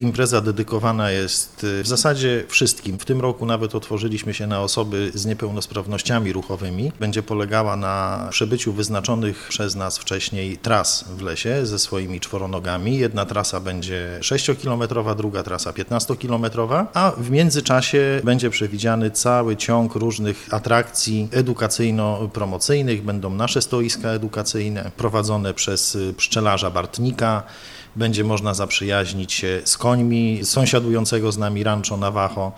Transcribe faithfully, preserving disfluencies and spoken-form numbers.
Impreza dedykowana jest w zasadzie wszystkim. W tym roku nawet otworzyliśmy się na osoby z niepełnosprawnościami ruchowymi. Będzie polegała na przebyciu wyznaczonych przez nas wcześniej tras w lesie ze swoimi czworonogami. Jedna trasa będzie sześciokilometrowa, druga trasa piętnastokilometrowa, a w międzyczasie będzie przewidziany cały ciąg różnych atrakcji edukacyjno-promocyjnych. Będą nasze stoiska edukacyjne prowadzone przez pszczelarza Bartnika. Będzie można zaprzyjaźnić się z końmi sąsiadującego z nami Rancho Navajo.